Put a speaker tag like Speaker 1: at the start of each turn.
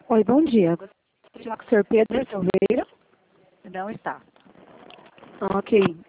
Speaker 1: Oi, bom dia. Gostaria de falar com o senhor Pedro Silveira.
Speaker 2: Não está.
Speaker 1: Ok.